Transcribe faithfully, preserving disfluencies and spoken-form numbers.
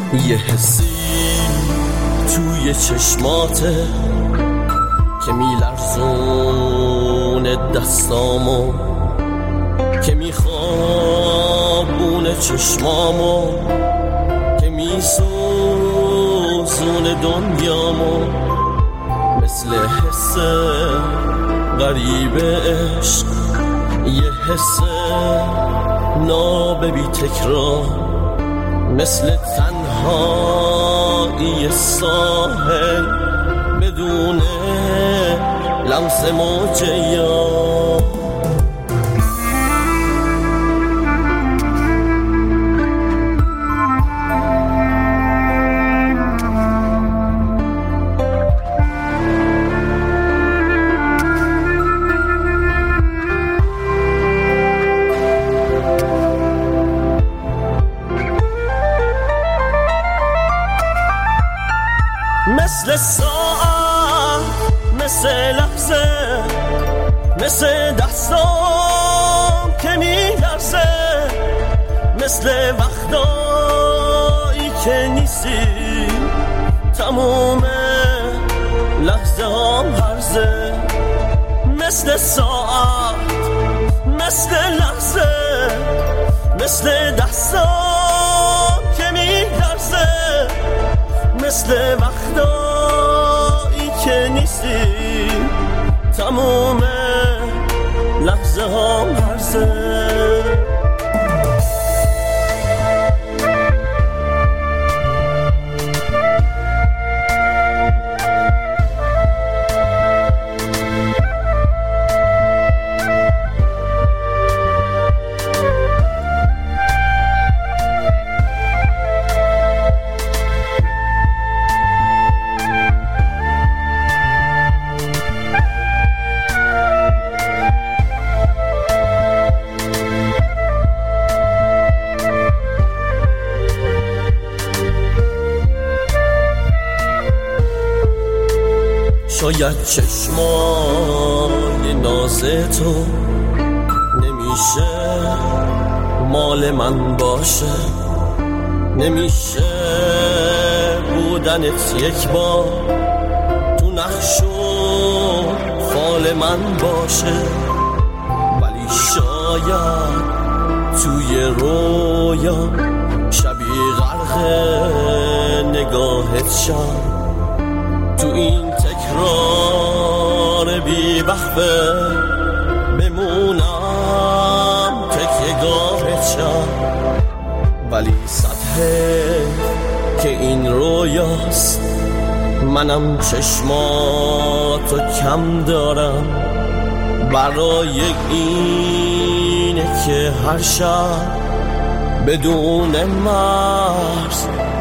یه حسی توی چشماته که میلرزونه دستامو، که میخوابونه چشمامو، که میسوزونه دنیامو. مثل حس غریب عشق، یه حس ناب بی تکرار، مثل تنهایی ساحل بدون لمس موج یار. مثل ساعت، مثل لحظه، مثل دستام که میلرزه، مثل وقتایی که نیستی، تموم لحظه هم هرزه. مثل ساعت، مثل لحظه، مثل دستام که میلرزه، مثل وقتایی که نیستی، تموم لحظه ها مرزه. شاید چشمای ناز تو نمیشه مال من باشه، نمیشه بودنت یک بار تو نقش و فال من باشه. ولی شاید توی رویا شبیه غرق نگاهت شم، تو این تکرار بی وقفه بمونم تکیه گاهت شم. ولی سطحه که این رویاست، منم چشماتو کم دارم، برای اینه که هر شب بدون مرز